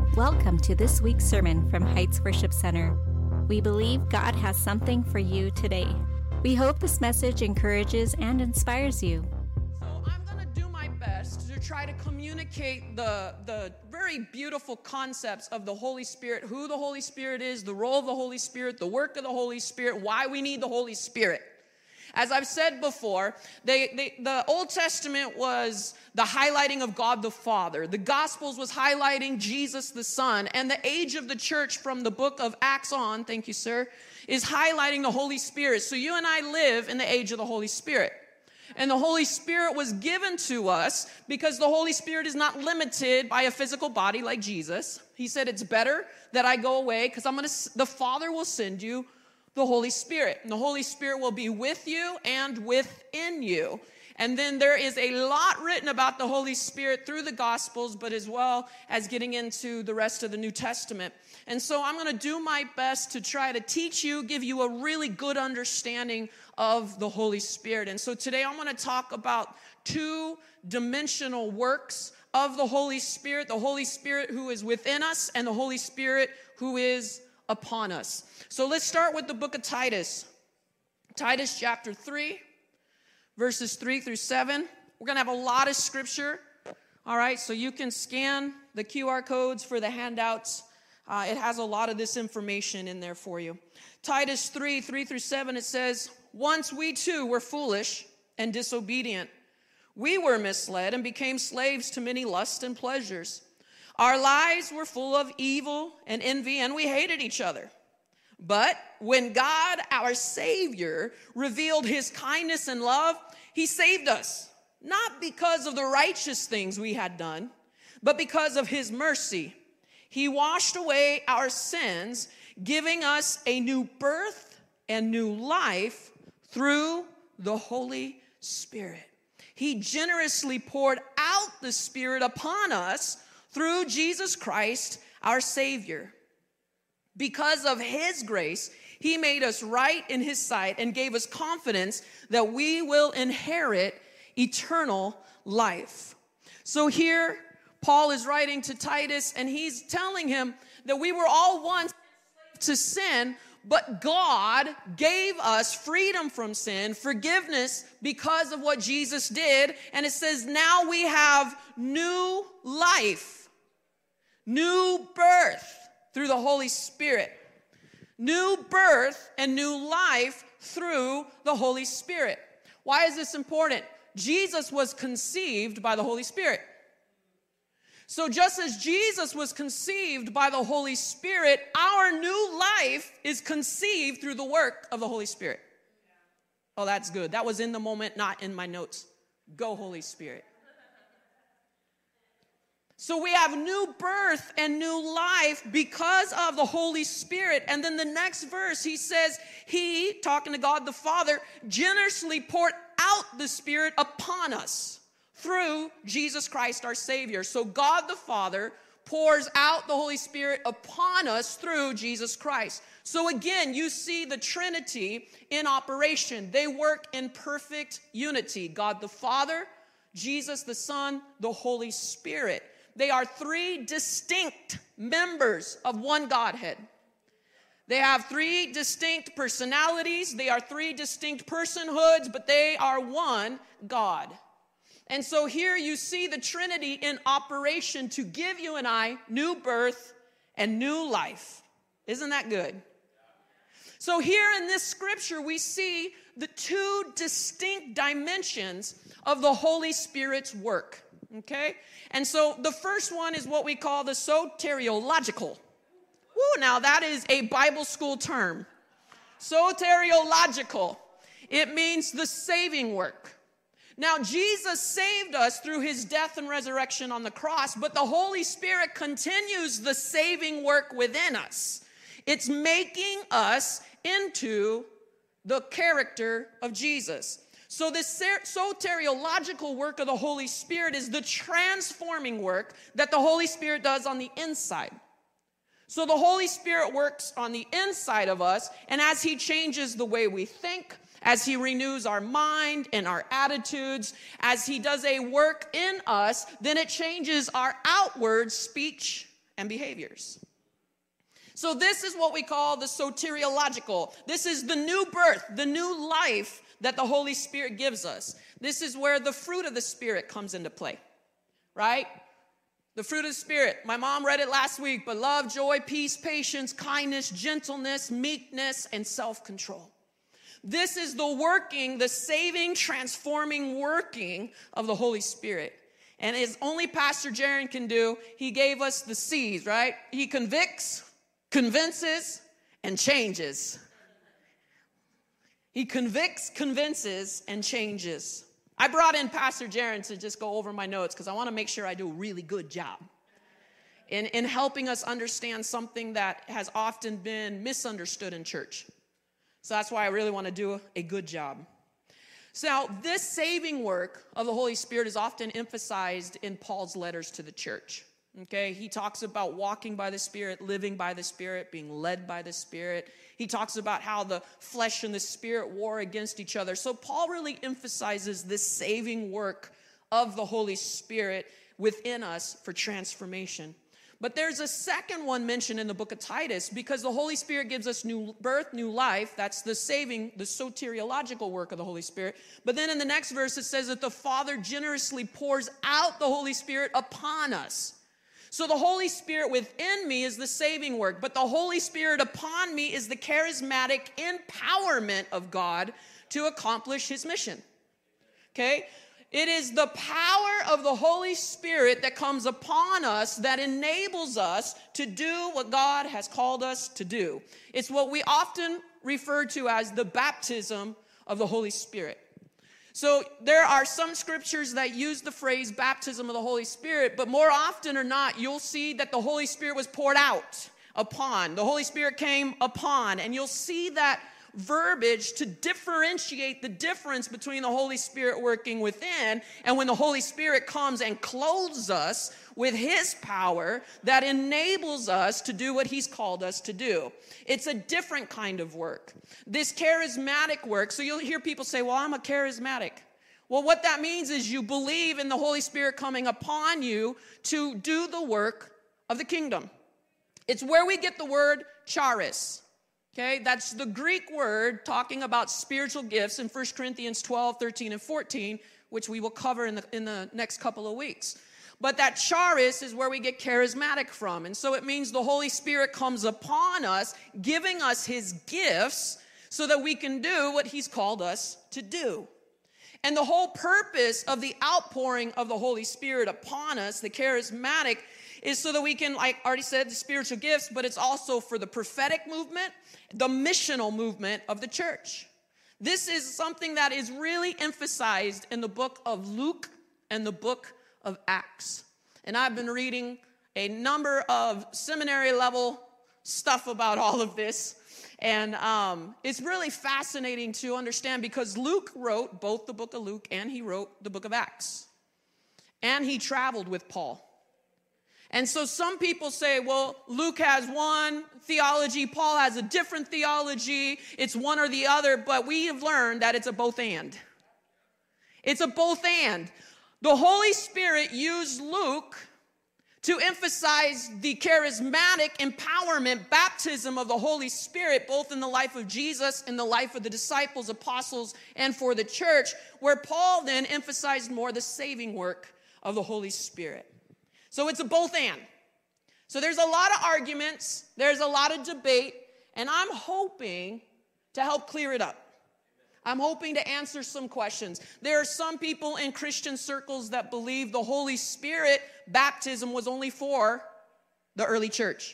Welcome to this week's sermon from Heights Worship Center. We believe God has something for you today. We hope this message encourages and inspires you. So I'm going to do my best to try to communicate the very beautiful concepts of the Holy Spirit, who the Holy Spirit is, the role of the Holy Spirit, the work of the Holy Spirit, why we need the Holy Spirit. As I've said before, the Old Testament was the highlighting of God the Father. The Gospels was highlighting Jesus the Son. And the age of the church from the book of Acts on, thank you, sir, is highlighting the Holy Spirit. So you and I live in the age of the Holy Spirit. And the Holy Spirit was given to us because the Holy Spirit is not limited by a physical body like Jesus. He said, it's better that I go away because the Father will send you the Holy Spirit. And the Holy Spirit will be with you and within you. And then there is a lot written about the Holy Spirit through the Gospels, but as well as getting into the rest of the New Testament. And so I'm going to do my best to try to teach you, give you a really good understanding of the Holy Spirit. And so today I'm going to talk about two-dimensional works of the Holy Spirit who is within us and the Holy Spirit who is upon us. So let's start with the book of Titus. Titus chapter 3, verses 3 through 7. We're going to have a lot of scripture. All right, so you can scan the QR codes for the handouts. It has a lot of this information in there for you. Titus 3 through 7, it says, once we too were foolish and disobedient. We were misled and became slaves to many lusts and pleasures. Our lives were full of evil and envy, and we hated each other. But when God, our Savior, revealed his kindness and love, he saved us, not because of the righteous things we had done, but because of his mercy. He washed away our sins, giving us a new birth and new life through the Holy Spirit. He generously poured out the Spirit upon us through Jesus Christ, our Savior. Because of his grace, he made us right in his sight and gave us confidence that we will inherit eternal life. So here, Paul is writing to Titus, and he's telling him that we were all once enslaved to sin, but God gave us freedom from sin, forgiveness because of what Jesus did. And it says now we have new life, new birth through the Holy Spirit. New birth and new life through the Holy Spirit. Why is this important? Jesus was conceived by the Holy Spirit. So just as Jesus was conceived by the Holy Spirit, our new life is conceived through the work of the Holy Spirit. Oh, that's good. That was in the moment, not in my notes. Go, Holy Spirit. So we have new birth and new life because of the Holy Spirit. And then the next verse, he says, he, talking to God the Father, generously poured out the Spirit upon us through Jesus Christ our Savior. So God the Father pours out the Holy Spirit upon us through Jesus Christ. So again, you see the Trinity in operation. They work in perfect unity. God the Father, Jesus the Son, the Holy Spirit. They are three distinct members of one Godhead. They have three distinct personalities. They are three distinct personhoods, but they are one God. And so here you see the Trinity in operation to give you and I new birth and new life. Isn't that good? So here in this scripture, we see the two distinct dimensions of the Holy Spirit's work. Okay? And so the first one is what we call the soteriological. Woo, now that is a Bible school term. Soteriological. It means the saving work. Now, Jesus saved us through his death and resurrection on the cross, but the Holy Spirit continues the saving work within us. It's making us into the character of Jesus. So this soteriological work of the Holy Spirit is the transforming work that the Holy Spirit does on the inside. So the Holy Spirit works on the inside of us, and as he changes the way we think, as he renews our mind and our attitudes, as he does a work in us, then it changes our outward speech and behaviors. So this is what we call the soteriological. This is the new birth, the new life that the Holy Spirit gives us. This is where the fruit of the Spirit comes into play, right? The fruit of the Spirit. My mom read it last week, but love, joy, peace, patience, kindness, gentleness, meekness, and self-control. This is the working, the saving, transforming working of the Holy Spirit. And as only Pastor Jaron can do, he gave us the C's, right? He convicts, convinces, and changes. He convicts, convinces, and changes. I brought in Pastor Jaron to just go over my notes because I want to make sure I do a really good job in helping us understand something that has often been misunderstood in church. So that's why I really want to do a good job. So now, this saving work of the Holy Spirit is often emphasized in Paul's letters to the church. Okay, he talks about walking by the Spirit, living by the Spirit, being led by the Spirit. He talks about how the flesh and the Spirit war against each other. So Paul really emphasizes this saving work of the Holy Spirit within us for transformation. But there's a second one mentioned in the book of Titus because the Holy Spirit gives us new birth, new life. That's the saving, the soteriological work of the Holy Spirit. But then in the next verse it says that the Father generously pours out the Holy Spirit upon us. So the Holy Spirit within me is the saving work, but the Holy Spirit upon me is the charismatic empowerment of God to accomplish his mission. Okay? It is the power of the Holy Spirit that comes upon us that enables us to do what God has called us to do. It's what we often refer to as the baptism of the Holy Spirit. So there are some scriptures that use the phrase baptism of the Holy Spirit, but more often or not, you'll see that the Holy Spirit was poured out upon. The Holy Spirit came upon, and you'll see that verbiage to differentiate the difference between the Holy Spirit working within and when the Holy Spirit comes and clothes us with his power that enables us to do what he's called us to do. It's a different kind of work. This charismatic work, so you'll hear people say, well, I'm a charismatic. Well, what that means is you believe in the Holy Spirit coming upon you to do the work of the kingdom. It's where we get the word charis. Okay, that's the Greek word talking about spiritual gifts in 1 Corinthians 12, 13, and 14, which we will cover in the next couple of weeks. But that charis is where we get charismatic from. And so it means the Holy Spirit comes upon us, giving us his gifts so that we can do what he's called us to do. And the whole purpose of the outpouring of the Holy Spirit upon us, the charismatic, is so that we can, like I already said, the spiritual gifts, but it's also for the prophetic movement, the missional movement of the church. This is something that is really emphasized in the book of Luke and the book of Acts. And I've been reading a number of seminary level stuff about all of this. And it's really fascinating to understand because Luke wrote both the book of Luke and he wrote the book of Acts. And he traveled with Paul. And so some people say, well, Luke has one theology, Paul has a different theology, it's one or the other, but we have learned that it's a both and. It's a both and. The Holy Spirit used Luke to emphasize the charismatic empowerment, baptism of the Holy Spirit, both in the life of Jesus, in the life of the disciples, apostles, and for the church, where Paul then emphasized more the saving work of the Holy Spirit. So it's a both and. So there's a lot of arguments, there's a lot of debate, and I'm hoping to help clear it up. I'm hoping to answer some questions. There are some people in Christian circles that believe the Holy Spirit baptism was only for the early church.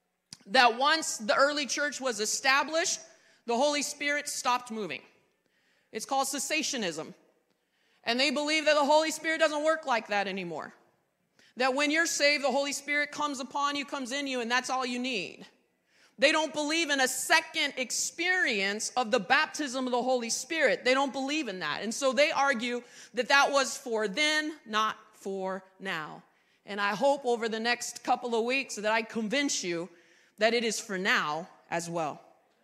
That once the early church was established, the Holy Spirit stopped moving. It's called cessationism. And they believe that the Holy Spirit doesn't work like that anymore. That when you're saved, the Holy Spirit comes upon you, comes in you, and that's all you need. They don't believe in a second experience of the baptism of the Holy Spirit. They don't believe in that. And so they argue that that was for then, not for now. And I hope over the next couple of weeks that I convince you that it is for now as well.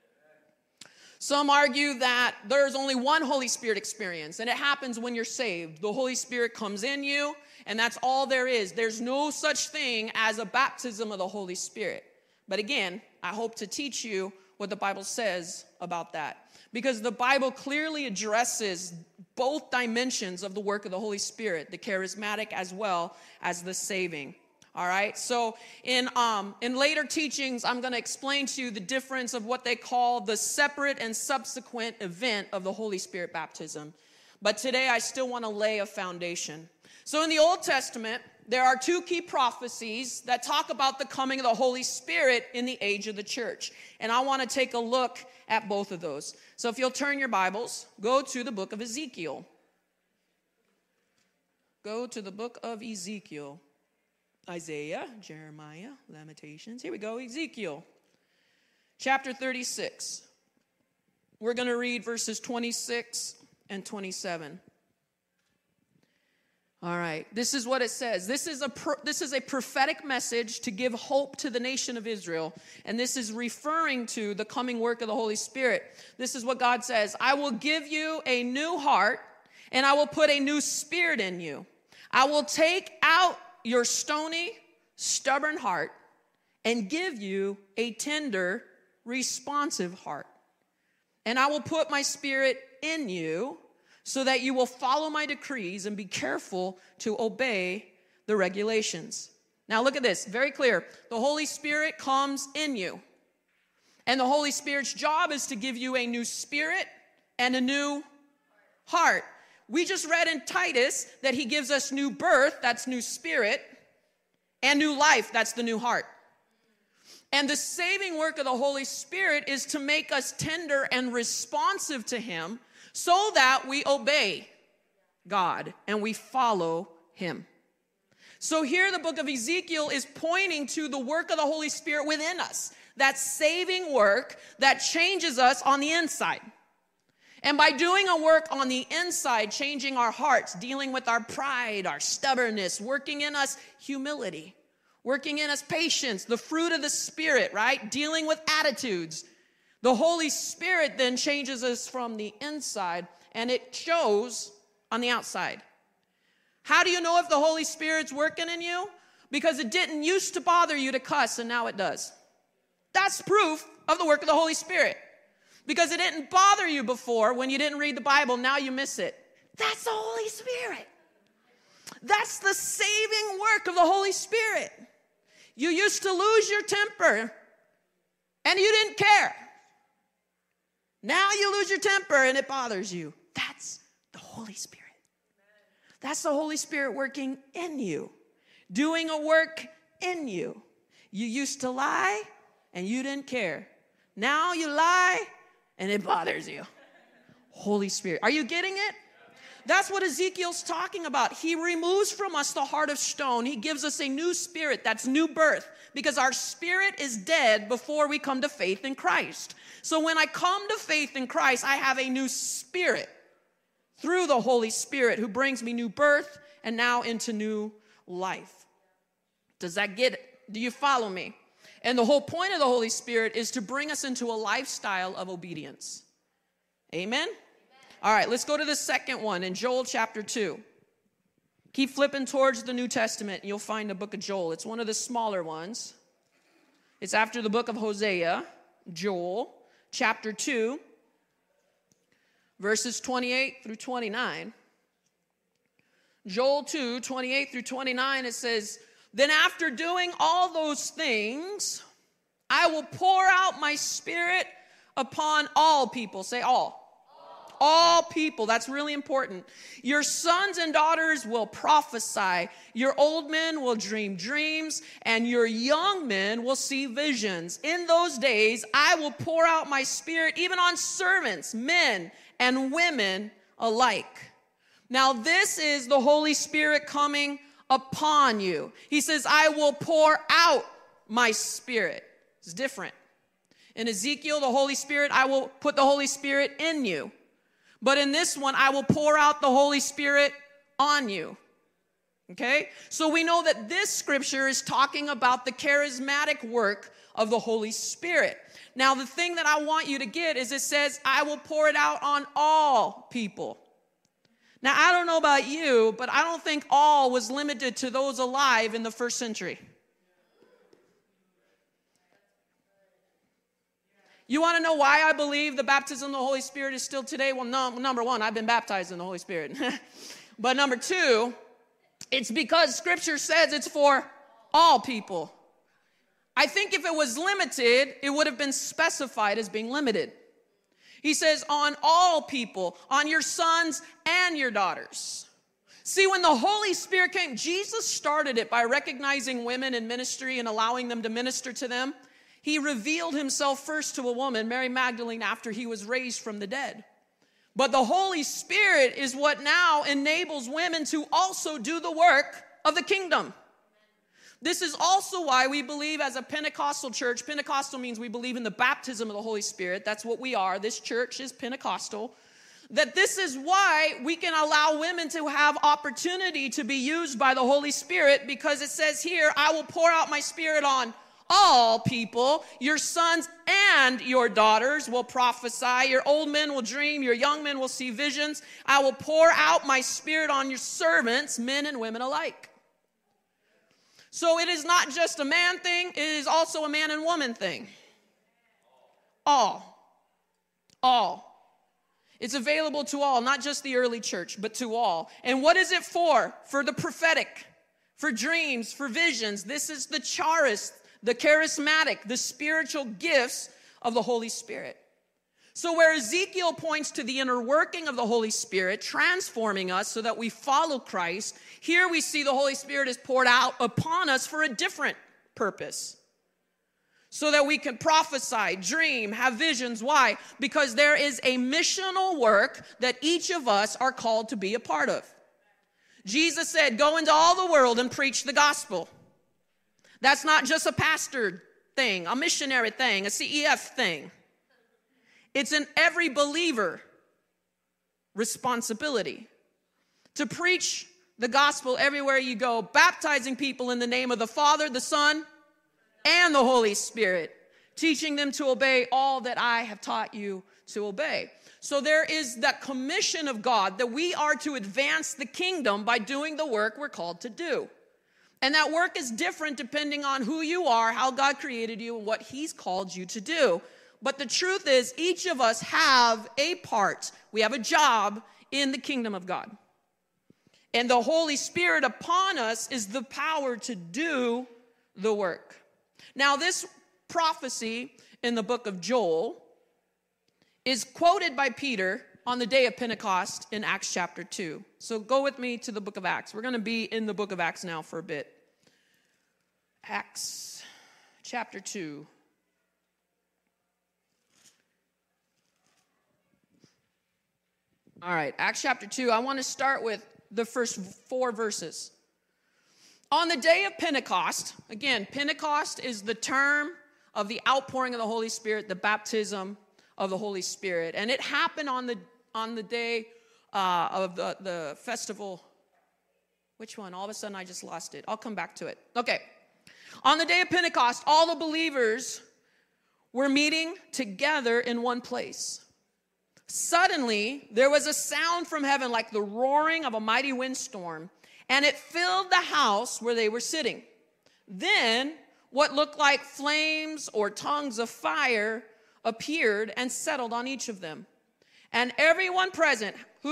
Some argue that there's only one Holy Spirit experience, and it happens when you're saved. The Holy Spirit comes in you, And that's all there is. There's no such thing as a baptism of the Holy Spirit. But again, I hope to teach you what the Bible says about that. Because the Bible clearly addresses both dimensions of the work of the Holy Spirit, the charismatic as well as the saving. All right, so in later teachings, I'm going to explain to you the difference of what they call the separate and subsequent event of the Holy Spirit baptism. But today, I still want to lay a foundation. So in the Old Testament, there are two key prophecies that talk about the coming of the Holy Spirit in the age of the church. And I want to take a look at both of those. So if you'll turn your Bibles, go to the book of Ezekiel. Go to the book of Ezekiel. Isaiah, Jeremiah, Lamentations. Here we go, Ezekiel. Chapter 36. We're going to read verses 26 and 27. All right, this is what it says. This is a prophetic message to give hope to the nation of Israel. And this is referring to the coming work of the Holy Spirit. This is what God says. I will give you a new heart, and I will put a new spirit in you. I will take out your stony, stubborn heart and give you a tender, responsive heart. And I will put my spirit in you so that you will follow my decrees and be careful to obey the regulations. Now look at this, very clear. The Holy Spirit comes in you. And the Holy Spirit's job is to give you a new spirit and a new heart. We just read in Titus that he gives us new birth, that's new spirit, and new life, that's the new heart. And the saving work of the Holy Spirit is to make us tender and responsive to him so that we obey God and we follow him. So here the book of Ezekiel is pointing to the work of the Holy Spirit within us, that saving work that changes us on the inside. And by doing a work on the inside, changing our hearts, dealing with our pride, our stubbornness, working in us humility, working in us patience, the fruit of the Spirit, right? Dealing with attitudes. The Holy Spirit then changes us from the inside, and it shows on the outside. How do you know if the Holy Spirit's working in you? Because it didn't used to bother you to cuss, and now it does. That's proof of the work of the Holy Spirit. Because it didn't bother you before when you didn't read the Bible. Now you miss it. That's the Holy Spirit. That's the saving work of the Holy Spirit. You used to lose your temper and you didn't care. Now you lose your temper and it bothers you. That's the Holy Spirit. That's the Holy Spirit working in you, doing a work in you. You used to lie and you didn't care. Now you lie and it bothers you. Holy Spirit. Are you getting it? That's what Ezekiel's talking about. He removes from us the heart of stone. He gives us a new spirit. That's new birth. Because our spirit is dead before we come to faith in Christ. So when I come to faith in Christ, I have a new spirit through the Holy Spirit who brings me new birth and now into new life. Does that get it? Do you follow me? And the whole point of the Holy Spirit is to bring us into a lifestyle of obedience. Amen? All right, let's go to the second one in Joel chapter 2. Keep flipping towards the New Testament and you'll find the book of Joel. It's one of the smaller ones. It's after the book of Hosea, Joel chapter 2, verses 28 through 29. Joel 2, 28 through 29, it says, then after doing all those things, I will pour out my spirit upon all people. Say all. All people. That's really important. Your sons and daughters will prophesy. Your old men will dream dreams, and your young men will see visions. In those days, I will pour out my spirit even on servants, men and women alike. Now, this is the Holy Spirit coming upon you. He says, I will pour out my spirit. It's different. In Ezekiel, the Holy Spirit, I will put the Holy Spirit in you. But in this one, I will pour out the Holy Spirit on you. Okay? So we know that this scripture is talking about the charismatic work of the Holy Spirit. Now, the thing that I want you to get is it says, I will pour it out on all people. Now, I don't know about you, but I don't think all was limited to those alive in the first century. You want to know why I believe the baptism of the Holy Spirit is still today? Well, number one, I've been baptized in the Holy Spirit. But number two, it's because Scripture says it's for all people. I think if it was limited, it would have been specified as being limited. He says, on all people, on your sons and your daughters. See, when the Holy Spirit came, Jesus started it by recognizing women in ministry and allowing them to minister to them. He revealed himself first to a woman, Mary Magdalene, after he was raised from the dead. But the Holy Spirit is what now enables women to also do the work of the kingdom. This is also why we believe as a Pentecostal church, Pentecostal means we believe in the baptism of the Holy Spirit. That's what we are. This church is Pentecostal. That this is why we can allow women to have opportunity to be used by the Holy Spirit, because it says here, I will pour out my Spirit on all people. Your sons and your daughters will prophesy. Your old men will dream. Your young men will see visions. I will pour out my Spirit on your servants, men and women alike. So it is not just a man thing, it is also a man and woman thing. All. It's available to all, not just the early church, but to all. And what is it for? For the prophetic, for dreams, for visions. This is the charis, the charismatic, the spiritual gifts of the Holy Spirit. So where Ezekiel points to the inner working of the Holy Spirit, transforming us so that we follow Christ, here we see the Holy Spirit is poured out upon us for a different purpose. So that we can prophesy, dream, have visions. Why? Because there is a missional work that each of us are called to be a part of. Jesus said, go into all the world and preach the gospel. That's not just a pastor thing, a missionary thing, a CEF thing. It's an every believer responsibility to preach the gospel everywhere you go, baptizing people in the name of the Father, the Son, and the Holy Spirit, teaching them to obey all that I have taught you to obey. So there is that commission of God that we are to advance the kingdom by doing the work we're called to do. And that work is different depending on who you are, how God created you, and what He's called you to do. But the truth is, each of us have a part. We have a job in the kingdom of God. And the Holy Spirit upon us is the power to do the work. Now, this prophecy in the book of Joel is quoted by Peter on the day of Pentecost in Acts chapter 2. So go with me to the book of Acts. We're going to be in the book of Acts now for a bit. Acts chapter 2. All right, Acts chapter 2. I want to start with the first 4 verses. On the day of Pentecost, again, Pentecost is the term of the outpouring of the Holy Spirit, the baptism of the Holy Spirit. And it happened on the day of the festival. Which one? All of a sudden I just lost it. I'll come back to it. Okay. On the day of Pentecost, all the believers were meeting together in one place. Suddenly, there was a sound from heaven like the roaring of a mighty windstorm, and it filled the house where they were sitting. Then, what looked like flames or tongues of fire appeared and settled on each of them. And everyone present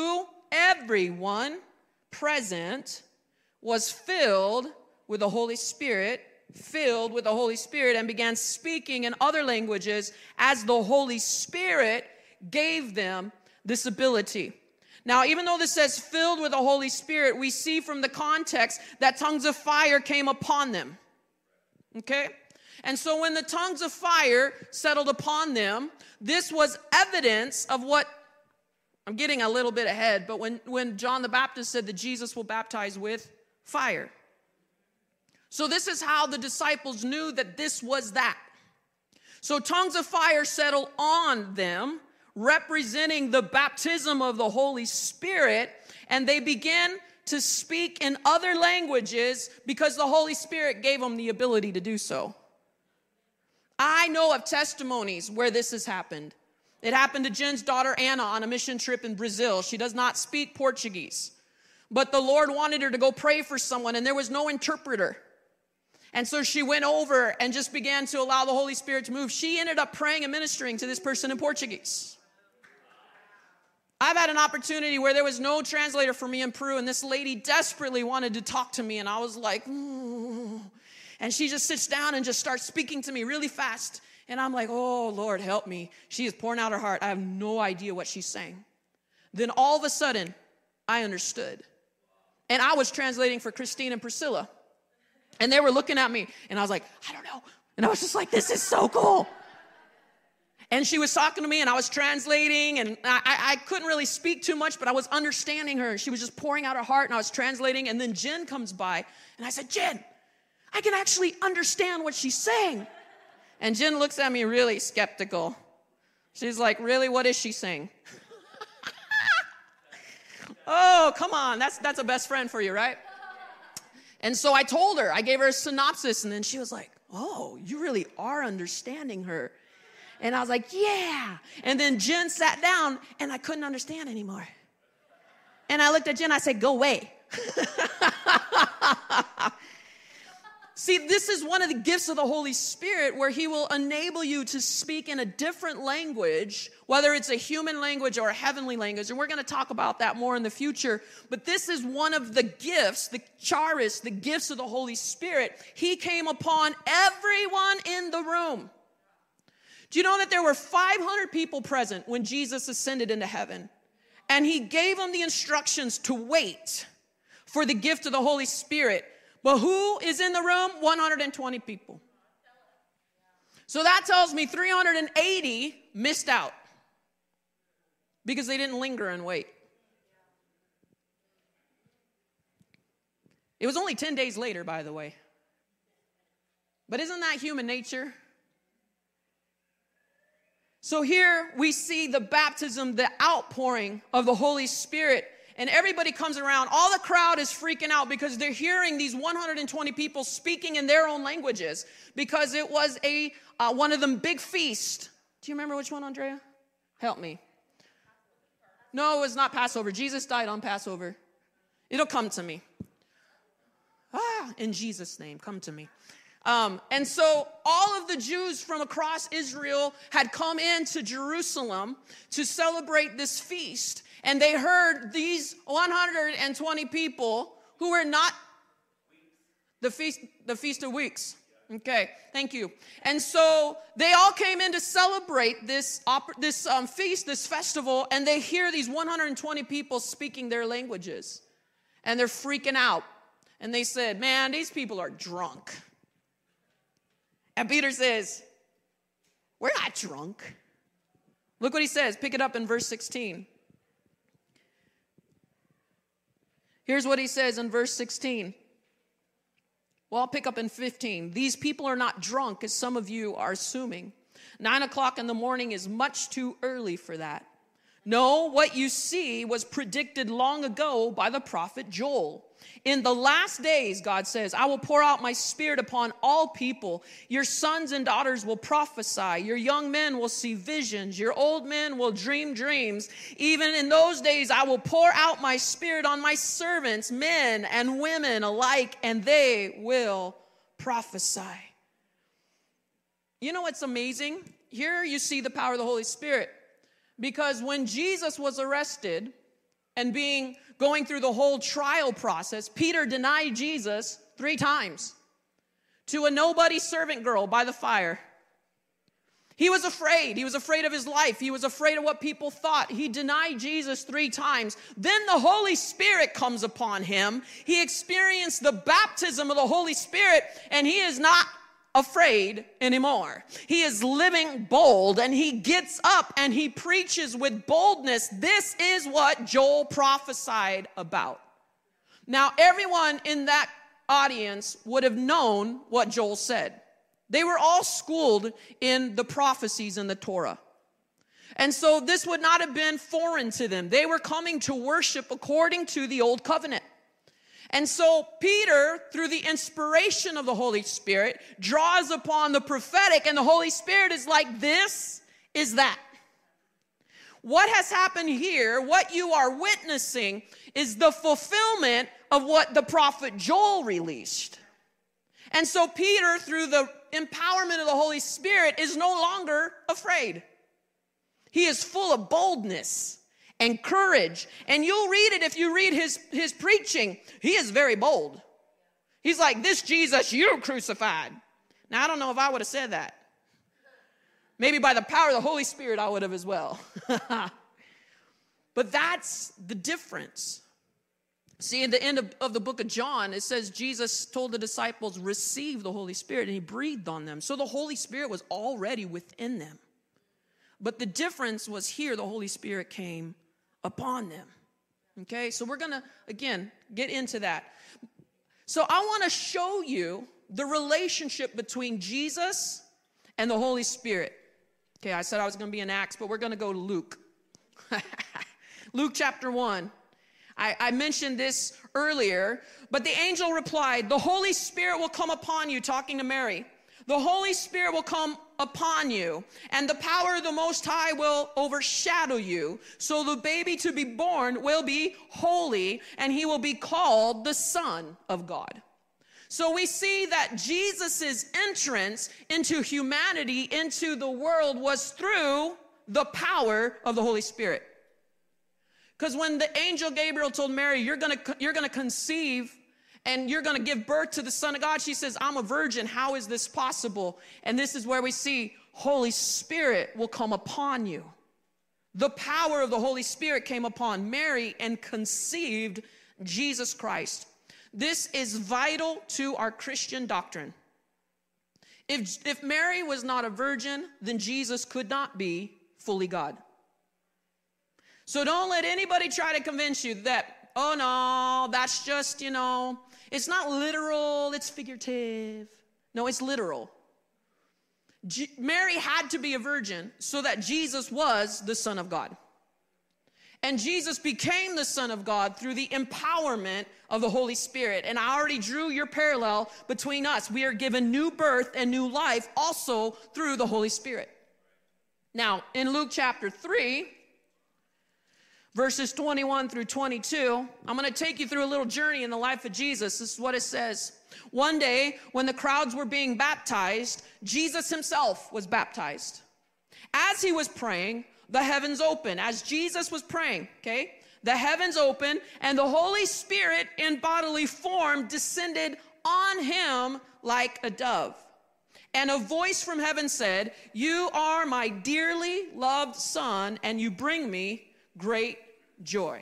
was filled with the Holy Spirit, and began speaking in other languages as the Holy Spirit gave them this ability. Now, even though this says filled with the Holy Spirit, we see from the context that tongues of fire came upon them. Okay? And so when the tongues of fire settled upon them, this was evidence of what, I'm getting a little bit ahead, but when John the Baptist said that Jesus will baptize with fire. So this is how the disciples knew that this was that. So tongues of fire settled on them, representing the baptism of the Holy Spirit, and they began to speak in other languages because the Holy Spirit gave them the ability to do so. I know of testimonies where this has happened. It happened to Jen's daughter, Anna, on a mission trip in Brazil. She does not speak Portuguese. But the Lord wanted her to go pray for someone, and there was no interpreter. And so she went over and just began to allow the Holy Spirit to move. She ended up praying and ministering to this person in Portuguese. I've had an opportunity where there was no translator for me in Peru, and this lady desperately wanted to talk to me, and I was like, ooh. And she just sits down and just starts speaking to me really fast. And I'm like, oh, Lord, help me. She is pouring out her heart. I have no idea what she's saying. Then all of a sudden, I understood. And I was translating for Christine and Priscilla. And they were looking at me, and I was like, I don't know. And I was just like, this is so cool. And she was talking to me, and I was translating, and I couldn't really speak too much, but I was understanding her. And she was just pouring out her heart, and I was translating. And then Jen comes by, and I said, Jen, I can actually understand what she's saying. And Jen looks at me really skeptical. She's like, really, what is she saying? Oh, come on, that's a best friend for you, right? And so I told her, I gave her a synopsis, and then she was like, oh, you really are understanding her. And I was like, yeah. And then Jen sat down, and I couldn't understand anymore. And I looked at Jen, I said, go away. See, this is one of the gifts of the Holy Spirit where he will enable you to speak in a different language, whether it's a human language or a heavenly language. And we're going to talk about that more in the future. But this is one of the gifts, the charis, the gifts of the Holy Spirit. He came upon everyone in the room. Do you know that there were 500 people present when Jesus ascended into heaven? And he gave them the instructions to wait for the gift of the Holy Spirit. But who is in the room? 120 people. So that tells me 380 missed out because they didn't linger and wait. It was only 10 days later, by the way. But isn't that human nature? So here we see the baptism, the outpouring of the Holy Spirit. And everybody comes around. All the crowd is freaking out because they're hearing these 120 people speaking in their own languages because it was one of them big feast. Do you remember which one, Andrea? Help me. No, it was not Passover. Jesus died on Passover. It'll come to me. In Jesus' name, come to me. And so all of the Jews from across Israel had come into Jerusalem to celebrate this feast. And they heard these 120 people who were not the Feast of Weeks. Okay, thank you. And so they all came in to celebrate this feast, this festival, and they hear these 120 people speaking their languages. And they're freaking out. And they said, man, these people are drunk. And Peter says, we're not drunk. Look what he says. Pick it up in verse 16. Here's what he says in verse 16. Well, I'll pick up in 15. These people are not drunk, as some of you are assuming. 9 o'clock in the morning is much too early for that. No, what you see was predicted long ago by the prophet Joel. In the last days, God says, I will pour out my spirit upon all people. Your sons and daughters will prophesy. Your young men will see visions. Your old men will dream dreams. Even in those days, I will pour out my spirit on my servants, men and women alike, and they will prophesy. You know what's amazing? Here you see the power of the Holy Spirit. Because when Jesus was arrested and going through the whole trial process, Peter denied Jesus 3 times to a nobody servant girl by the fire. He was afraid. He was afraid of his life. He was afraid of what people thought. He denied Jesus 3 times. Then the Holy Spirit comes upon him. He experienced the baptism of the Holy Spirit, and he is not afraid anymore. He is living bold, and he gets up and he preaches with boldness. This is what Joel prophesied about. Now, everyone in that audience would have known what Joel said. They were all schooled in the prophecies in the Torah. And so this would not have been foreign to them. They were coming to worship according to the Old Covenant. And so Peter, through the inspiration of the Holy Spirit, draws upon the prophetic, and the Holy Spirit is like, this is that. What has happened here, what you are witnessing, is the fulfillment of what the prophet Joel released. And so Peter, through the empowerment of the Holy Spirit, is no longer afraid. He is full of boldness and courage. And you'll read it if you read his preaching. He is very bold. He's like, this Jesus you crucified. Now, I don't know if I would have said that. Maybe by the power of the Holy Spirit, I would have as well. But that's the difference. See, at the end of the book of John, it says Jesus told the disciples, receive the Holy Spirit, and he breathed on them. So the Holy Spirit was already within them. But the difference was here, the Holy Spirit came upon them. Okay, so we're going to, again, get into that. So I want to show you the relationship between Jesus and the Holy Spirit. Okay, I said I was going to be in Acts, but we're going to go to Luke. Luke chapter 1. I mentioned this earlier, but the angel replied, the Holy Spirit will come upon you, talking to Mary. The Holy Spirit will come upon you, and the power of the Most High will overshadow you. So the baby to be born will be holy, and he will be called the Son of God. So we see that Jesus' entrance into humanity, into the world, was through the power of the Holy Spirit. Because when the angel Gabriel told Mary, you're gonna conceive and you're gonna give birth to the Son of God, she says, I'm a virgin. How is this possible? And this is where we see Holy Spirit will come upon you. The power of the Holy Spirit came upon Mary and conceived Jesus Christ. This is vital to our Christian doctrine. If Mary was not a virgin, then Jesus could not be fully God. So don't let anybody try to convince you that, oh no, that's just, it's not literal, it's figurative. No, it's literal. Mary had to be a virgin so that Jesus was the Son of God. And Jesus became the Son of God through the empowerment of the Holy Spirit. And I already drew your parallel between us. We are given new birth and new life also through the Holy Spirit. Now, in Luke chapter 3, verses 21 through 22, I'm going to take you through a little journey in the life of Jesus. This is what it says. One day, when the crowds were being baptized, Jesus himself was baptized. As he was praying, the heavens opened. As Jesus was praying, okay, the heavens opened, and the Holy Spirit in bodily form descended on him like a dove. And a voice from heaven said, you are my dearly loved Son, and you bring me great joy.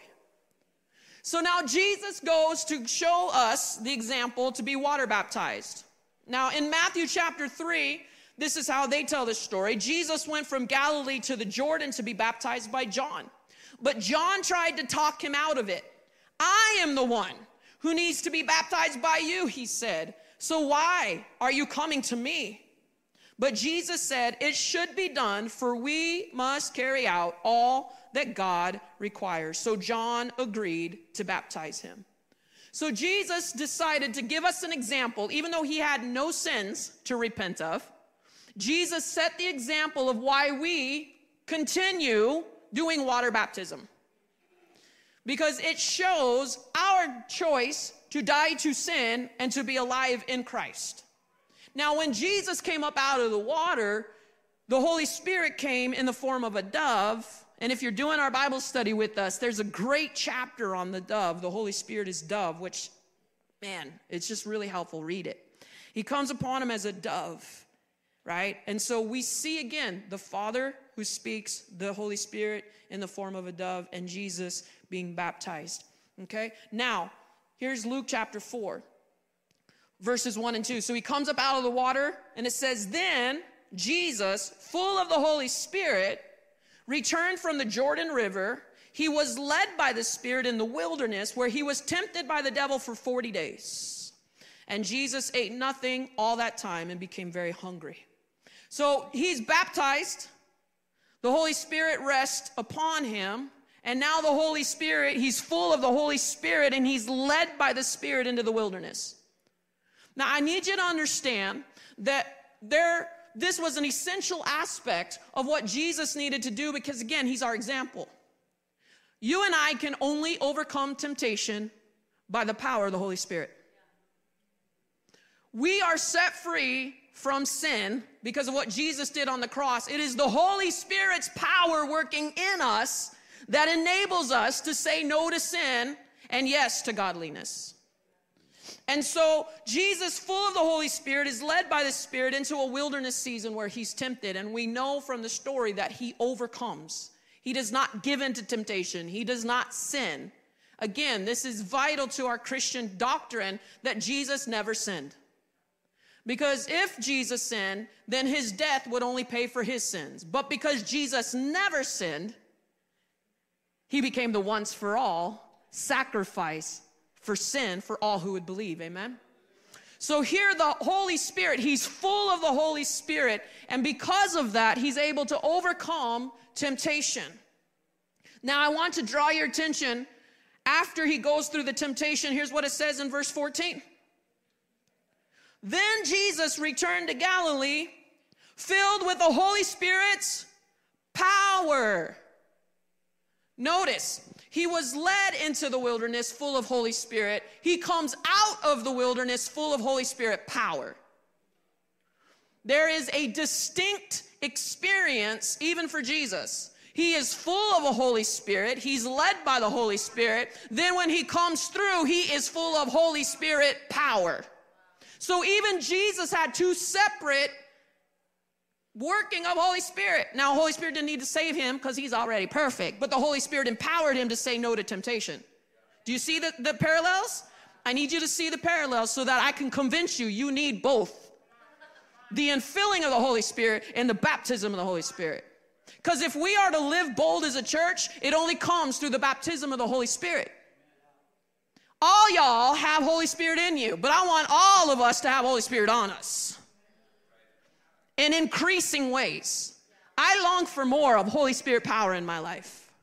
So now Jesus goes to show us the example to be water baptized. Now in Matthew chapter 3, this is how they tell this story. Jesus went from Galilee to the Jordan to be baptized by John. But John tried to talk him out of it. I am the one who needs to be baptized by you, he said. So why are you coming to me? But Jesus said, it should be done, for we must carry out all that God requires. So John agreed to baptize him. So Jesus decided to give us an example, even though he had no sins to repent of. Jesus set the example of why we continue doing water baptism. Because it shows our choice to die to sin and to be alive in Christ. Now, when Jesus came up out of the water, the Holy Spirit came in the form of a dove. And if you're doing our Bible study with us, there's a great chapter on the dove. The Holy Spirit is dove, which, man, it's just really helpful. Read it. He comes upon him as a dove, right? And so we see again the Father who speaks, the Holy Spirit in the form of a dove, and Jesus being baptized. Okay? Now, here's Luke chapter 4. Verses 1 and 2. So he comes up out of the water, and it says, then Jesus, full of the Holy Spirit, returned from the Jordan River. He was led by the Spirit in the wilderness, where he was tempted by the devil for 40 days. And Jesus ate nothing all that time and became very hungry. So he's baptized. The Holy Spirit rests upon him. And now the Holy Spirit, he's full of the Holy Spirit, and he's led by the Spirit into the wilderness. Now, I need you to understand that this was an essential aspect of what Jesus needed to do because, again, he's our example. You and I can only overcome temptation by the power of the Holy Spirit. We are set free from sin because of what Jesus did on the cross. It is the Holy Spirit's power working in us that enables us to say no to sin and yes to godliness. And so Jesus, full of the Holy Spirit, is led by the Spirit into a wilderness season where he's tempted. And we know from the story that he overcomes. He does not give in to temptation. He does not sin. Again, this is vital to our Christian doctrine that Jesus never sinned. Because if Jesus sinned, then his death would only pay for his sins. But because Jesus never sinned, he became the once for all sacrifice for sin for all who would believe. Amen. So here the Holy Spirit, he's full of the Holy Spirit, and because of that, he's able to overcome temptation. Now I want to draw your attention after he goes through the temptation. Here's what it says in verse 14. Then Jesus returned to Galilee, filled with the Holy Spirit's power. Notice, he was led into the wilderness full of Holy Spirit. He comes out of the wilderness full of Holy Spirit power. There is a distinct experience even for Jesus. He is full of the Holy Spirit. He's led by the Holy Spirit. Then when he comes through, he is full of Holy Spirit power. So even Jesus had two separate working of Holy Spirit. Now, Holy Spirit didn't need to save him because he's already perfect, but the Holy Spirit empowered him to say no to temptation. Do you see the parallels? I need you to see the parallels so that I can convince you you need both. The infilling of the Holy Spirit and the baptism of the Holy Spirit. Because if we are to live bold as a church, it only comes through the baptism of the Holy Spirit. All y'all have Holy Spirit in you, but I want all of us to have Holy Spirit on us. In increasing ways. I long for more of Holy Spirit power in my life.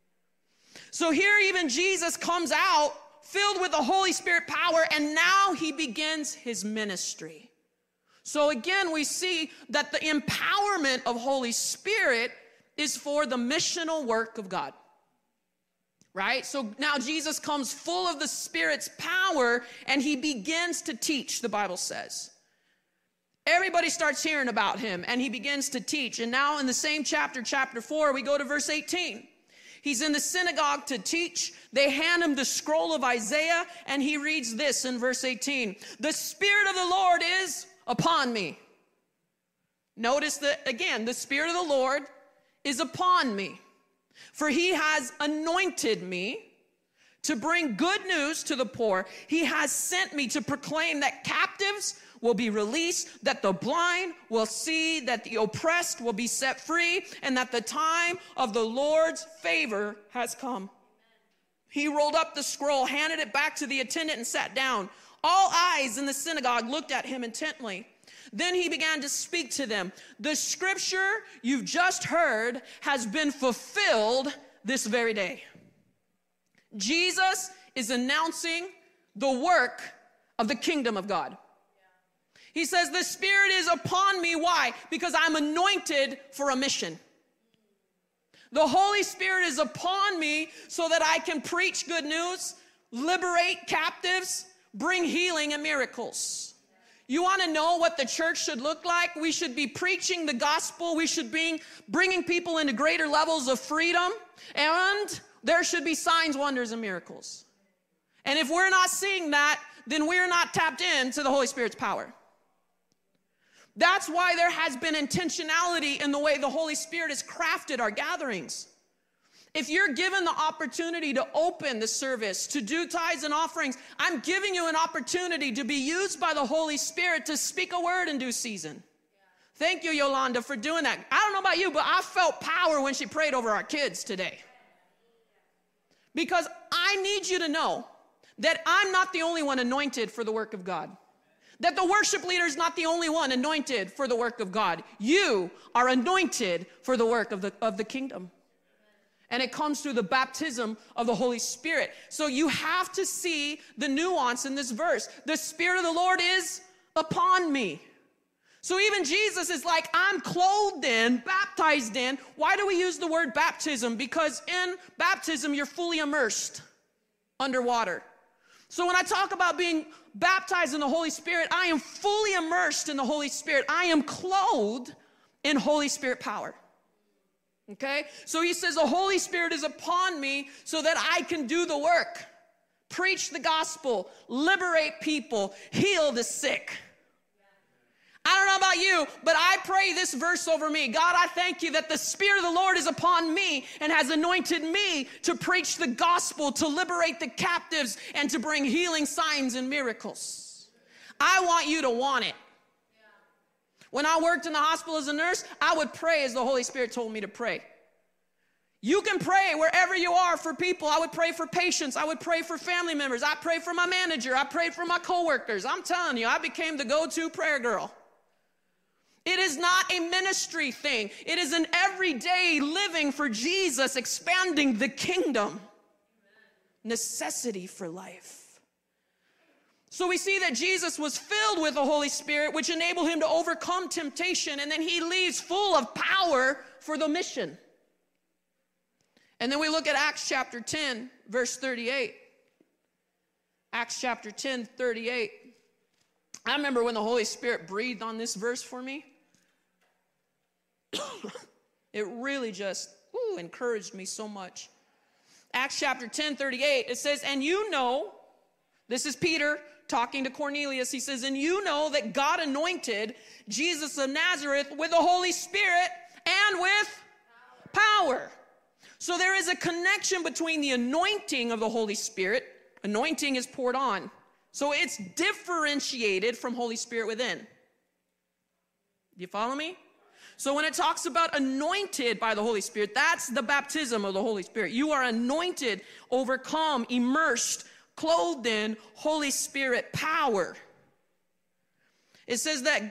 So here even Jesus comes out filled with the Holy Spirit power, and now he begins his ministry. So again, we see that the empowerment of Holy Spirit is for the missional work of God. Right? So now Jesus comes full of the Spirit's power, and he begins to teach, the Bible says. Everybody starts hearing about him, and he begins to teach. And now in the same chapter 4, we go to verse 18. He's in the synagogue to teach. They hand him the scroll of Isaiah, and he reads this in verse 18. The Spirit of the Lord is upon me. Notice that, again, the Spirit of the Lord is upon me. For he has anointed me to bring good news to the poor. He has sent me to proclaim that captives will be released, that the blind will see, that the oppressed will be set free, and that the time of the Lord's favor has come. He rolled up the scroll, handed it back to the attendant, and sat down. All eyes in the synagogue looked at him intently. Then he began to speak to them. The scripture you've just heard has been fulfilled this very day. Jesus is announcing the work of the kingdom of God. He says, the Spirit is upon me. Why? Because I'm anointed for a mission. The Holy Spirit is upon me so that I can preach good news, liberate captives, bring healing and miracles. You want to know what the church should look like? We should be preaching the gospel. We should be bringing people into greater levels of freedom. And there should be signs, wonders, and miracles. And if we're not seeing that, then we're not tapped into the Holy Spirit's power. That's why there has been intentionality in the way the Holy Spirit has crafted our gatherings. If you're given the opportunity to open the service, to do tithes and offerings, I'm giving you an opportunity to be used by the Holy Spirit to speak a word in due season. Thank you, Yolanda, for doing that. I don't know about you, but I felt power when she prayed over our kids today. Because I need you to know that I'm not the only one anointed for the work of God. That the worship leader is not the only one anointed for the work of God. You are anointed for the work of the kingdom. And it comes through the baptism of the Holy Spirit. So you have to see the nuance in this verse. The Spirit of the Lord is upon me. So even Jesus is like, I'm clothed in, baptized in. Why do we use the word baptism? Because in baptism, you're fully immersed underwater. So when I talk about being baptized in the Holy Spirit, I am fully immersed in the Holy Spirit. I am clothed in Holy Spirit power. Okay? So he says the Holy Spirit is upon me so that I can do the work. Preach the gospel, liberate people, heal the sick. I don't know about you, but I pray this verse over me. God, I thank you that the Spirit of the Lord is upon me and has anointed me to preach the gospel, to liberate the captives, and to bring healing signs and miracles. I want you to want it. When I worked in the hospital as a nurse, I would pray as the Holy Spirit told me to pray. You can pray wherever you are for people. I would pray for patients. I would pray for family members. I prayed for my manager. I prayed for my coworkers. I'm telling you, I became the go-to prayer girl. It is not a ministry thing. It is an everyday living for Jesus, expanding the kingdom. Necessity for life. So we see that Jesus was filled with the Holy Spirit, which enabled him to overcome temptation, and then he leaves full of power for the mission. And then we look at Acts chapter 10, verse 38. Acts chapter 10, 38. I remember when the Holy Spirit breathed on this verse for me. It really just encouraged me so much. Acts chapter 10, 38, it says, and you know, this is Peter talking to Cornelius. He says, and you know that God anointed Jesus of Nazareth with the Holy Spirit and with power. So there is a connection between the anointing of the Holy Spirit. Anointing is poured on. So it's differentiated from Holy Spirit within. Do you follow me? So when it talks about anointed by the Holy Spirit, that's the baptism of the Holy Spirit. You are anointed, overcome, immersed, clothed in Holy Spirit power. It says that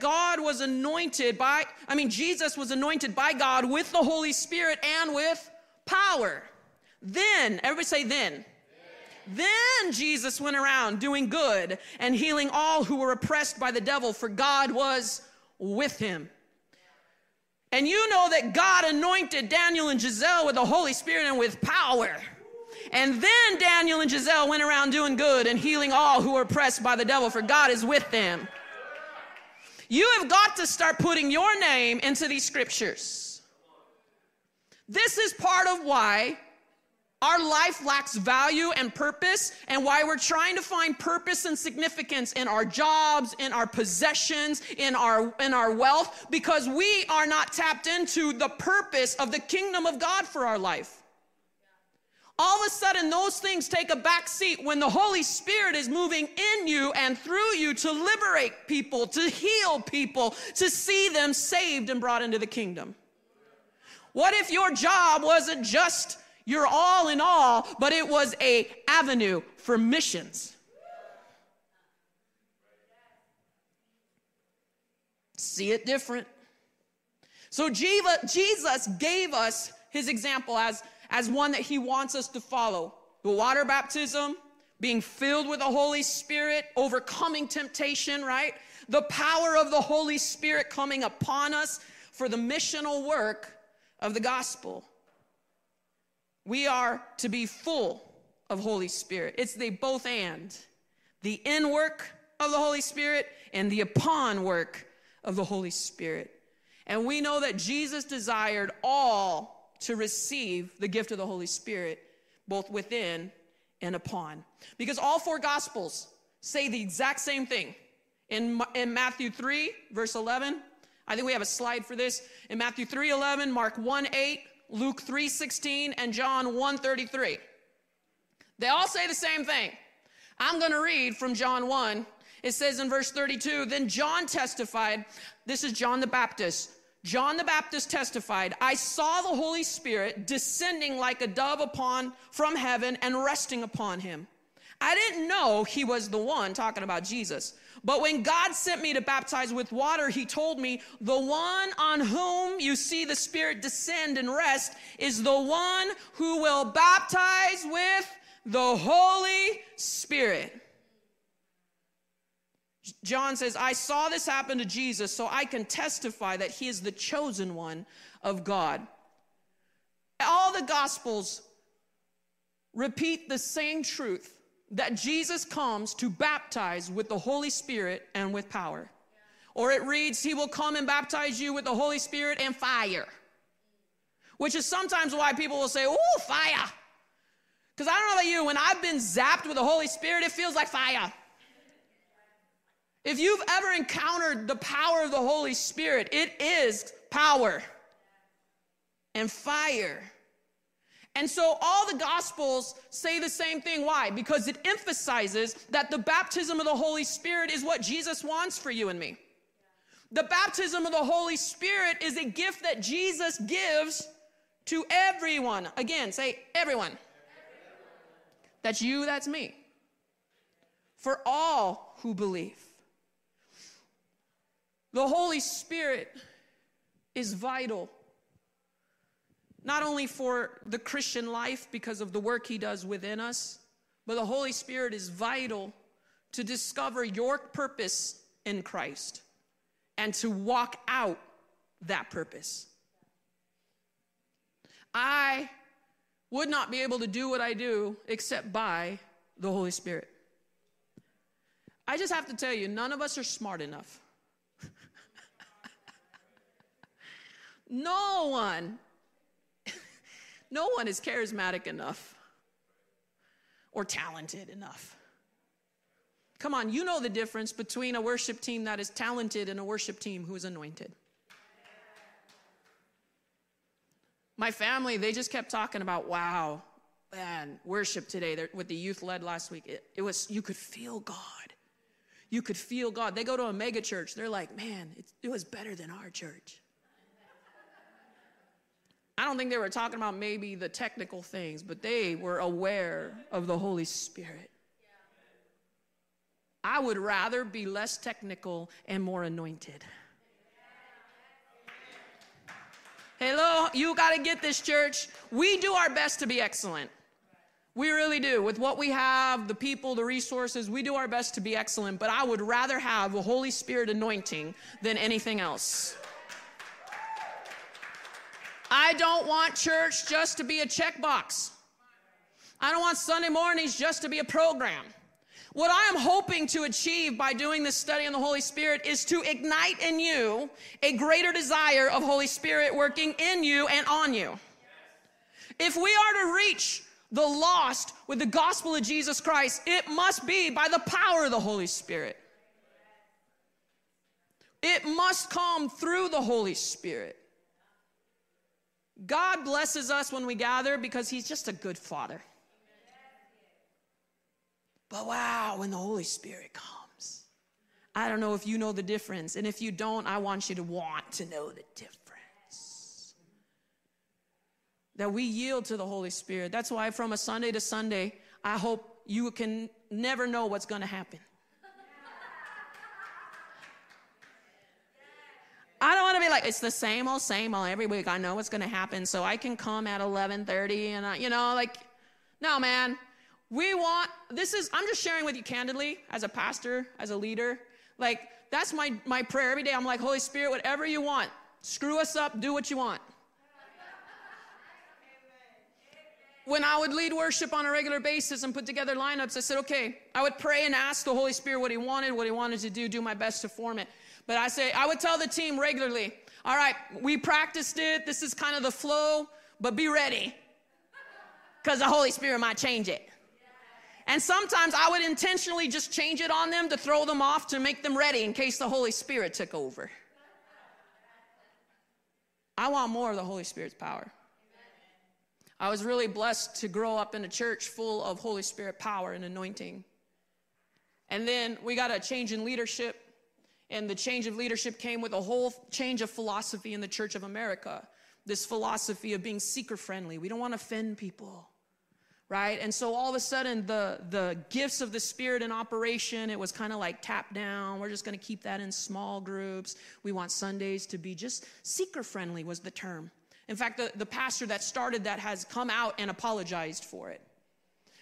Jesus was anointed by God with the Holy Spirit and with power. Then, everybody say then. Then Jesus went around doing good and healing all who were oppressed by the devil, for God was with him. And you know that God anointed Daniel and Giselle with the Holy Spirit and with power. And then Daniel and Giselle went around doing good and healing all who were oppressed by the devil, for God is with them. You have got to start putting your name into these scriptures. This is part of why our life lacks value and purpose, and why we're trying to find purpose and significance in our jobs, in our possessions, in our wealth, because we are not tapped into the purpose of the kingdom of God for our life. All of a sudden, those things take a back seat when the Holy Spirit is moving in you and through you to liberate people, to heal people, to see them saved and brought into the kingdom. What if your job wasn't just your all in all, but it was an avenue for missions? See it different. So Jesus gave us his example as one that he wants us to follow. The water baptism, being filled with the Holy Spirit, overcoming temptation, right? The power of the Holy Spirit coming upon us for the missional work of the gospel. We are to be full of Holy Spirit. It's the both and. The in work of the Holy Spirit and the upon work of the Holy Spirit. And we know that Jesus desired all to receive the gift of the Holy Spirit, both within and upon. Because all four Gospels say the exact same thing. In Matthew 3, verse 11, I think we have a slide for this. In Matthew 3:11, Mark 1:8, Luke 3:16, and John 1:33. They all say the same thing. I'm going to read from John 1. It says in verse 32, then John testified, this is John the Baptist. John the Baptist testified, I saw the Holy Spirit descending like a dove from heaven and resting upon him. I didn't know he was the one, talking about Jesus. But when God sent me to baptize with water, he told me, the one on whom you see the Spirit descend and rest is the one who will baptize with the Holy Spirit. John says, I saw this happen to Jesus, so I can testify that he is the chosen one of God. All the Gospels repeat the same truth, that Jesus comes to baptize with the Holy Spirit and with power. Or it reads, he will come and baptize you with the Holy Spirit and fire. Which is sometimes why people will say, ooh, fire. Because I don't know about you, when I've been zapped with the Holy Spirit, it feels like fire. If you've ever encountered the power of the Holy Spirit, it is power and fire. And so all the Gospels say the same thing. Why? Because it emphasizes that the baptism of the Holy Spirit is what Jesus wants for you and me. The baptism of the Holy Spirit is a gift that Jesus gives to everyone. Again, say everyone. That's you, that's me. For all who believe. The Holy Spirit is vital. Not only for the Christian life because of the work he does within us, but the Holy Spirit is vital to discover your purpose in Christ and to walk out that purpose. I would not be able to do what I do except by the Holy Spirit. I just have to tell you, none of us are smart enough. No one is charismatic enough or talented enough. Come on, you know the difference between a worship team that is talented and a worship team who is anointed. My family, they just kept talking about, wow, man, worship today with the youth led last week. It was, you could feel God. You could feel God. They go to a mega church. They're like, man, it was better than our church. I don't think they were talking about maybe the technical things, but they were aware of the Holy Spirit. I would rather be less technical and more anointed. Hello, you got to get this, church. We do our best to be excellent. We really do. With what we have, the people, the resources, we do our best to be excellent, but I would rather have a Holy Spirit anointing than anything else. I don't want church just to be a checkbox. I don't want Sunday mornings just to be a program. What I am hoping to achieve by doing this study on the Holy Spirit is to ignite in you a greater desire of Holy Spirit working in you and on you. If we are to reach the lost with the gospel of Jesus Christ, it must be by the power of the Holy Spirit. It must come through the Holy Spirit. God blesses us when we gather because he's just a good father. But wow, when the Holy Spirit comes, I don't know if you know the difference. And if you don't, I want you to want to know the difference. That we yield to the Holy Spirit. That's why from a Sunday to Sunday, I hope you can never know what's going to happen. I don't want to be like, it's the same old every week. I know what's going to happen, so I can come at 11:30 and, no, man. I'm just sharing with you candidly as a pastor, as a leader. Like, that's my prayer every day. I'm like, Holy Spirit, whatever you want, screw us up, do what you want. When I would lead worship on a regular basis and put together lineups, I said, okay, I would pray and ask the Holy Spirit what he wanted to do my best to form it. But I would tell the team regularly, all right, we practiced it. This is kind of the flow, but be ready because the Holy Spirit might change it. And sometimes I would intentionally just change it on them to throw them off to make them ready in case the Holy Spirit took over. I want more of the Holy Spirit's power. I was really blessed to grow up in a church full of Holy Spirit power and anointing. And then we got a change in leadership. And the change of leadership came with a whole change of philosophy in the Church of America. This philosophy of being seeker-friendly. We don't want to offend people, right? And so all of a sudden, the gifts of the Spirit in operation, it was kind of like tapped down. We're just going to keep that in small groups. We want Sundays to be just seeker-friendly was the term. In fact, the pastor that started that has come out and apologized for it.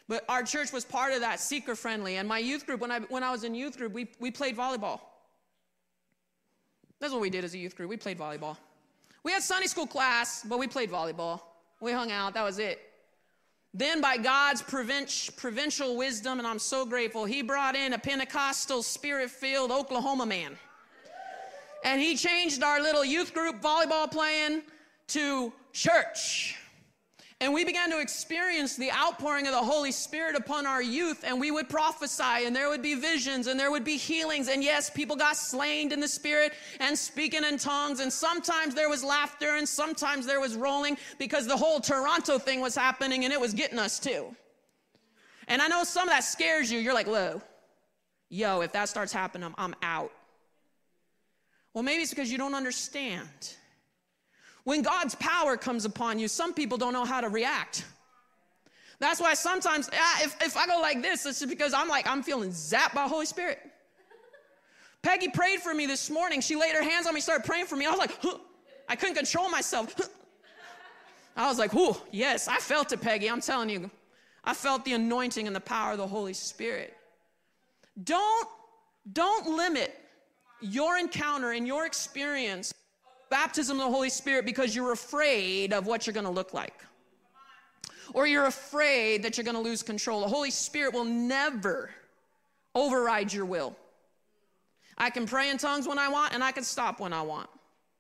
But our church was part of that, seeker friendly. And my youth group, when I was in youth group, we played volleyball. That's what we did as a youth group. We played volleyball. We had Sunday school class, but we played volleyball. We hung out. That was it. Then by God's provincial wisdom, and I'm so grateful, he brought in a Pentecostal, spirit-filled Oklahoma man. And he changed our little youth group volleyball playing to church. And we began to experience the outpouring of the Holy Spirit upon our youth, and we would prophesy, and there would be visions, and there would be healings, and yes, people got slain in the Spirit and speaking in tongues, and sometimes there was laughter, and sometimes there was rolling, because the whole Toronto thing was happening, and it was getting us too. And I know some of that scares you. You're like, whoa, yo, if that starts happening, I'm out. Well, maybe it's because you don't understand. When God's power comes upon you, some people don't know how to react. That's why sometimes, if I go like this, it's because I'm feeling zapped by the Holy Spirit. Peggy prayed for me this morning. She laid her hands on me, started praying for me. I was like, huh. I couldn't control myself. I was like, whoo, yes, I felt it, Peggy. I'm telling you. I felt the anointing and the power of the Holy Spirit. Don't limit your encounter and your experience baptism of the Holy Spirit because you're afraid of what you're going to look like. Or you're afraid that you're going to lose control. The Holy Spirit will never override your will. I can pray in tongues when I want, and I can stop when I want.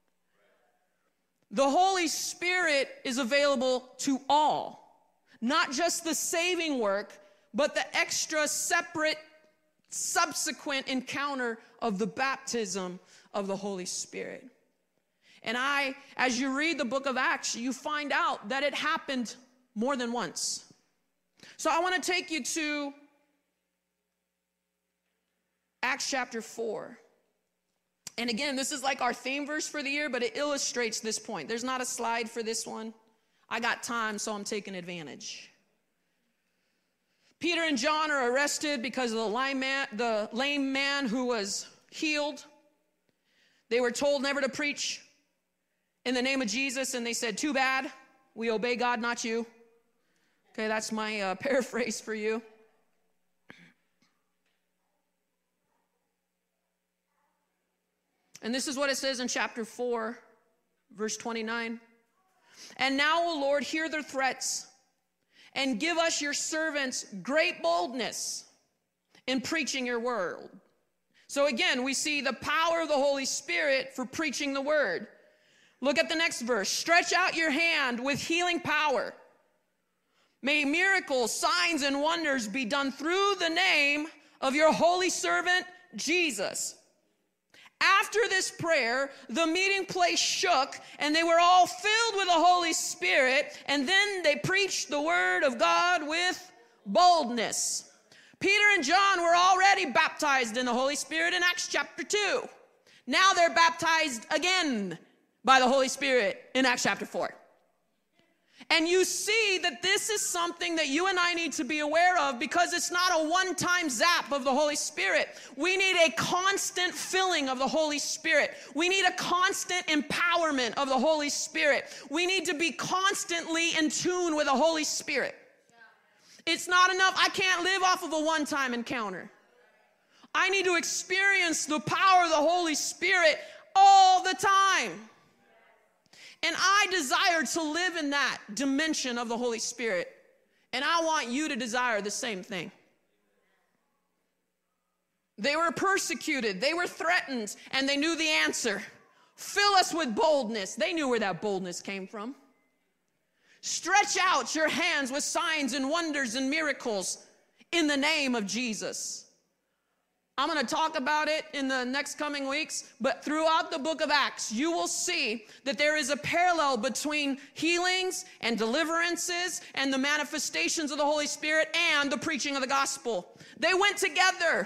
The Holy Spirit is available to all. Not just the saving work, but the extra separate subsequent encounter of the baptism of the Holy Spirit. And as you read the book of Acts, you find out that it happened more than once. So I want to take you to Acts chapter 4. And again, this is like our theme verse for the year, but it illustrates this point. There's not a slide for this one. I got time, so I'm taking advantage. Peter and John are arrested because of the lame man who was healed. They were told never to preach in the name of Jesus, and they said, too bad, we obey God, not you. Okay, that's my paraphrase for you. And this is what it says in chapter 4, verse 29. And now, O Lord, hear their threats, and give us your servants great boldness in preaching your word. So again, we see the power of the Holy Spirit for preaching the word. Look at the next verse. Stretch out your hand with healing power. May miracles, signs, and wonders be done through the name of your holy servant, Jesus. After this prayer, the meeting place shook, and they were all filled with the Holy Spirit, and then they preached the word of God with boldness. Peter and John were already baptized in the Holy Spirit in Acts chapter 2. Now they're baptized again by the Holy Spirit in Acts chapter 4. And you see that this is something that you and I need to be aware of, because it's not a one-time zap of the Holy Spirit. We need a constant filling of the Holy Spirit. We need a constant empowerment of the Holy Spirit. We need to be constantly in tune with the Holy Spirit. It's not enough. I can't live off of a one-time encounter. I need to experience the power of the Holy Spirit all the time. And I desire to live in that dimension of the Holy Spirit. And I want you to desire the same thing. They were persecuted, they were threatened, and they knew the answer. Fill us with boldness. They knew where that boldness came from. Stretch out your hands with signs and wonders and miracles in the name of Jesus. I'm going to talk about it in the next coming weeks, but throughout the book of Acts, you will see that there is a parallel between healings and deliverances and the manifestations of the Holy Spirit and the preaching of the gospel. They went together.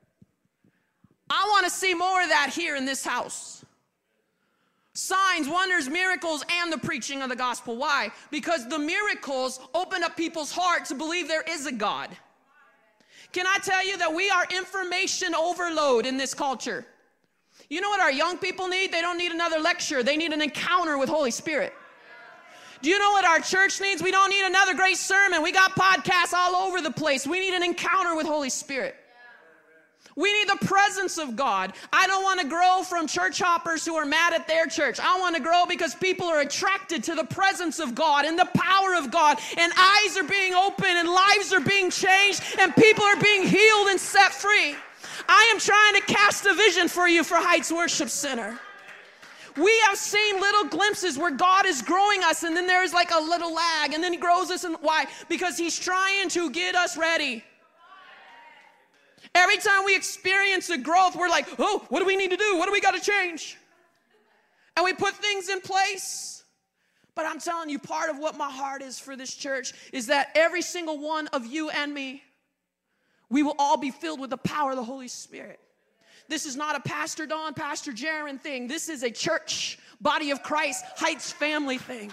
I want to see more of that here in this house. Signs, wonders, miracles, and the preaching of the gospel. Why? Because the miracles open up people's heart to believe there is a God. Can I tell you that we are information overload in this culture? You know what our young people need? They don't need another lecture. They need an encounter with Holy Spirit. Do you know what our church needs? We don't need another great sermon. We got podcasts all over the place. We need an encounter with Holy Spirit. We need the presence of God. I don't want to grow from church hoppers who are mad at their church. I want to grow because people are attracted to the presence of God and the power of God, and eyes are being opened and lives are being changed and people are being healed and set free. I am trying to cast a vision for you for Heights Worship Center. We have seen little glimpses where God is growing us, and then there's like a little lag, and then he grows us. And why? Because he's trying to get us ready. Every time we experience a growth, we're like, oh, what do we need to do? What do we got to change? And we put things in place. But I'm telling you, part of what my heart is for this church is that every single one of you and me, we will all be filled with the power of the Holy Spirit. This is not a Pastor Don, Pastor Jaron thing. This is a church, body of Christ, Heights family thing.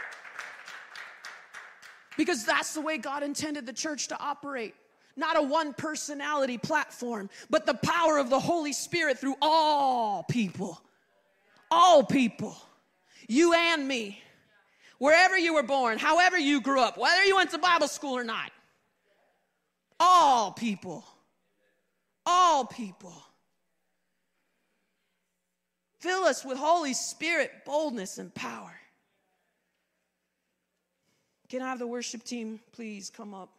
Because that's the way God intended the church to operate. Not a one-personality platform, but the power of the Holy Spirit through all people. All people. You and me. Wherever you were born, however you grew up, whether you went to Bible school or not. All people. All people. Fill us with Holy Spirit, boldness, and power. Can I have the worship team please come up?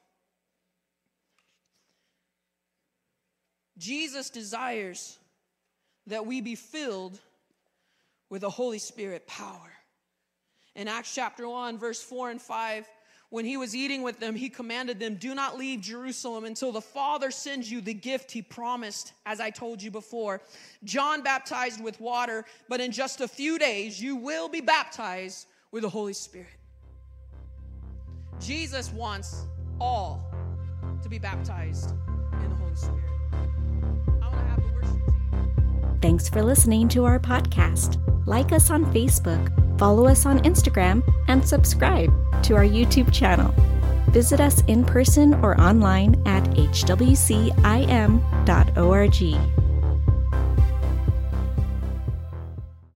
Jesus desires that we be filled with the Holy Spirit power. In Acts chapter 1, verse 4 and 5, when he was eating with them, he commanded them, do not leave Jerusalem until the Father sends you the gift he promised, as I told you before. John baptized with water, but in just a few days you will be baptized with the Holy Spirit. Jesus wants all to be baptized in the Holy Spirit. Thanks for listening to our podcast. Like us on Facebook, follow us on Instagram, and subscribe to our YouTube channel. Visit us in person or online at hwcim.org.